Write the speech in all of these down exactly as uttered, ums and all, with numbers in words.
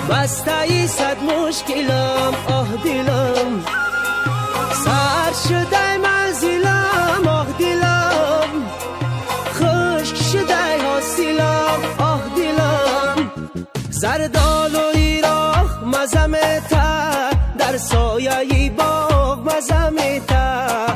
بسته ای صد مشکلم آه دلم سر شده منزلم آه دلم خشک شده حاصلم آه دلم زردال و ایراخ مزمتا در سایه باغ مزمتا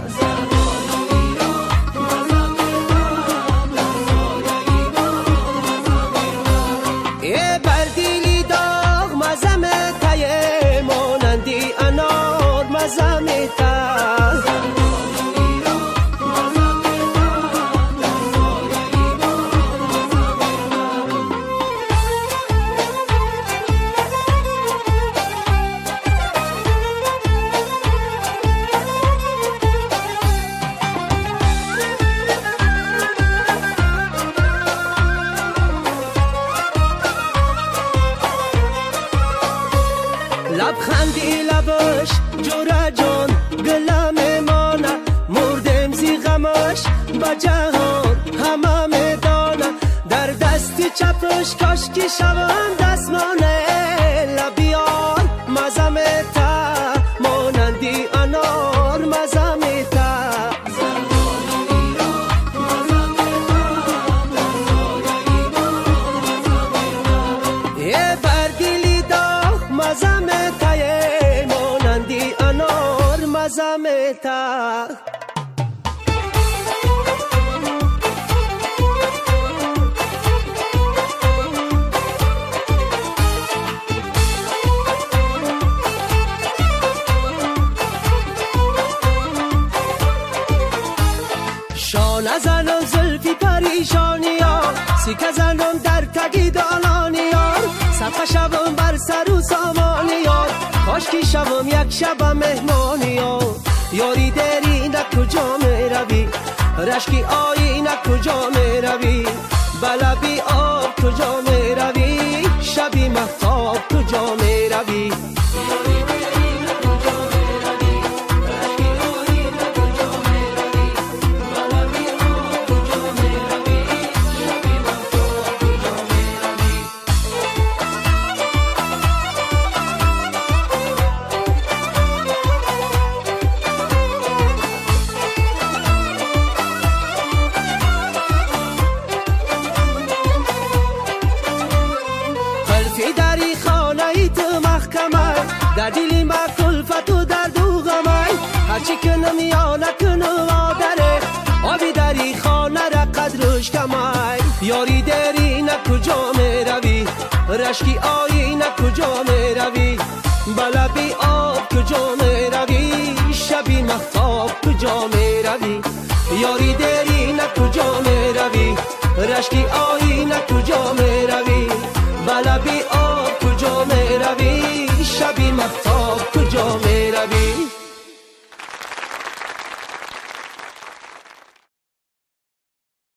لبخندی لبش جوره جان گلم مانه مردم زی غمش با جهان همه میدانه در دستی چپش کاشکی شوم دستمانه لبیار مزمتا مانندی انار مزمتا مزمتا شانه زنم زلفی پریشانی ها سیکه زنم در تگی دانانی ها صفحه شبم بر سر و سامانی ها کاشکی شبم یک شب مهمانی ها یاری دری نه کجا می روی رشکی آیی نه کجا می روی بلبی آب کجا می روی شبی مهتاب کجا می روی دری خانه ای تو محکمه در دلی ما کلفت و درد و غمه هرچی کنم یا نکنم آدره آبی دری خانه را قدرش کمه یاری دری نه کجا می روی رشکی آیی نه کجا می روی بلبی آب کجا می روی شبی مهتاب کجا می روی یاری دری نه کجا می روی رشکی آیی نه کجا می روی بلبی آب کجا می روی شبی مهتاب کجا می روی